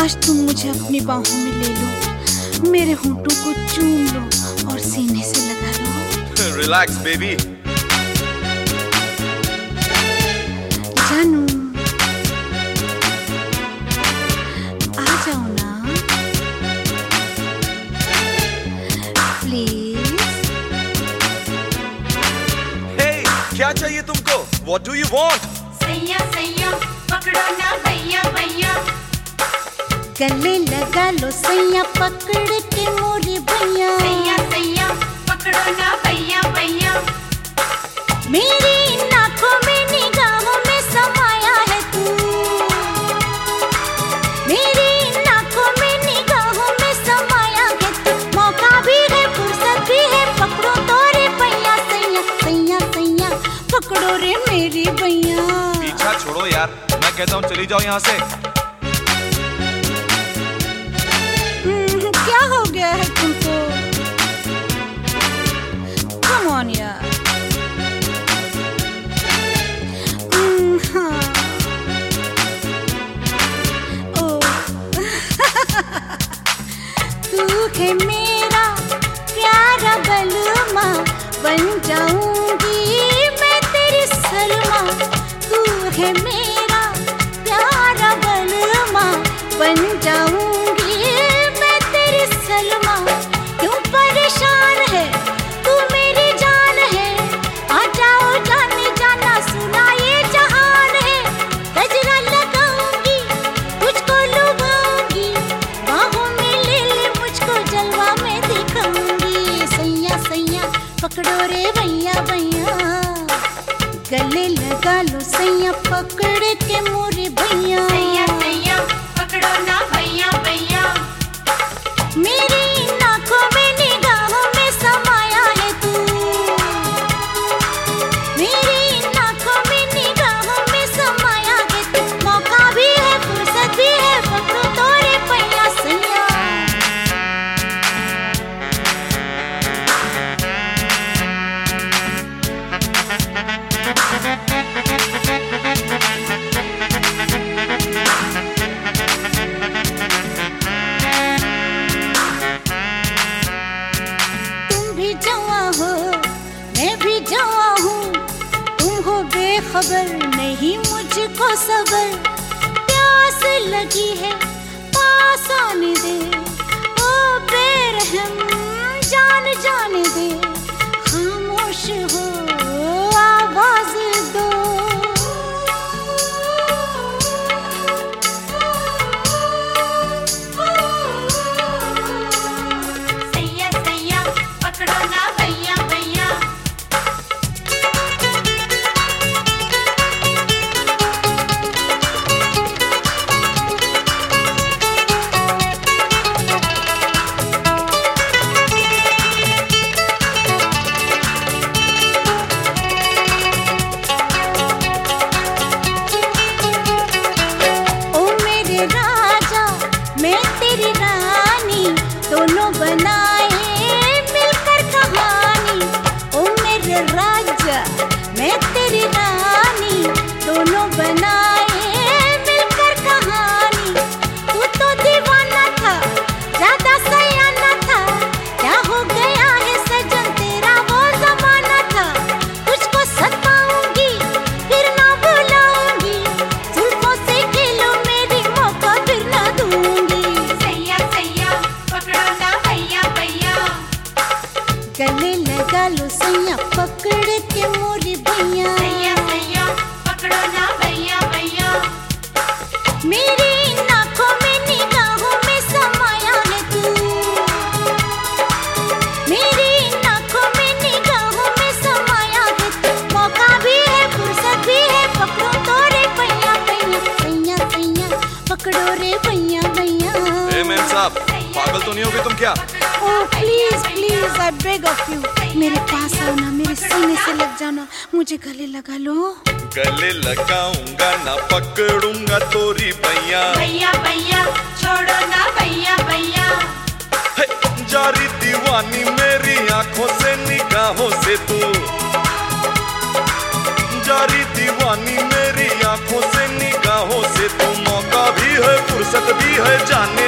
आज तुम मुझे अपनी बाहों में ले लो, मेरे होंठों को चूम लो और सीने से लगा लो। Relax baby. जानू आ जाओ ना प्लीज। हे, क्या चाहिए तुमको? What do you want? सैया सैया पकड़ो ना भैया भैया, गले लगा लो सैया पकड़ के मोरे भैया। सैया सैया पकड़ो ना भैया भैया, मेरी आंखों में निगाहों में समाया है तू, मेरी आंखों में निगाहों में समाया है तू। मौका भी है फुर्सत भी है, पकड़ो तो रे भैया। सैया सैया सैया पकड़ो रे मेरी भैया। पीछा छोड़ो यार, मैं कहता हूँ चली जाओ यहाँ से। क्या हो गया है तुमको? Come on यार। हाँ। ओह। तू है मेरा प्यारा बलमा, बन जाऊंगी मैं तेरी सलमा। तू है मेरा प्यारा बलमा, बन जाऊंगी मैं तेरी सलमा। क्यों परेशान है तू मेरी जान है, आ जाओ जाने जाना सुना ये जहान है। गजरा लगाऊंगी तुझको लुभाऊंगी, बाहों में ले ले मुझको जलवा में दिखाऊंगी। सैया सैया पकड़ो रे भैया भैया, गले लगा लो सैया पकड़ के मोरे भैया। सैया सैया पकड़ो ना भैया भैया, मेरी आंखों में निगाहों में समाया है तू, मेरी आंखों में निगाहों में समाया है तू। मौका भी है फुर्सत भी है, पकड़ो तो रे भैया। सैया मैं भी जवां हूँ, तुम हो बेखबर नहीं मुझको सबर। प्यास लगी है पास आने दे, ओ बेरहम जान जाने दे। खामोश हो आवाज दो, सैया सैया पकड़ो ना भैया भैया। ओ मेरे राजा मैं तेरी रानी, दोनों बनाए मिलकर कहानी। ओ मेरे राजा मैं तेरी रानी, दोनों बनाए मिलकर कहानी। तू तो दीवाना था ज्यादा सयाना था, क्या हो गया है सजन तेरा वो जमाना था। तुझको सताऊंगी फिर ना बुलाऊंगी, जुल्फों से खेलो मेरी मौका फिर ना दूंगी। सैया सैया पकड़ो ना भैया भैया, गले लगा लो सैया पकड़ के मोरे भैया। सैया सैया पकड़ो ना भैया भैया, मेरी आंखों में निगाहों में समाया है तू, मेरी आंखों में निगाहों में समाया है तू। मौका भी है फुर्सत भी है, पकड़ो तो रे भैया भैया। सैया सैया पकड़ो रे भैया भैया। ए मैम साहब, पागल तो नहीं होगे तुम क्या? Oh please please I beg of you, मेरे पास आओ ना, मेरे सीने से लग जाओ ना, मुझे गले लगा लो। गले लगाऊंगा ना पकड़ूंगा तोरी भैया। भैया भैया छोड़ो ना भैया भैया, हे, जारी दीवानी मेरी आंखों से निगाहों से तू, जारी दीवानी मेरी आंखों से निगाहों से तू। मौका भी है फुर्सत भी है जाने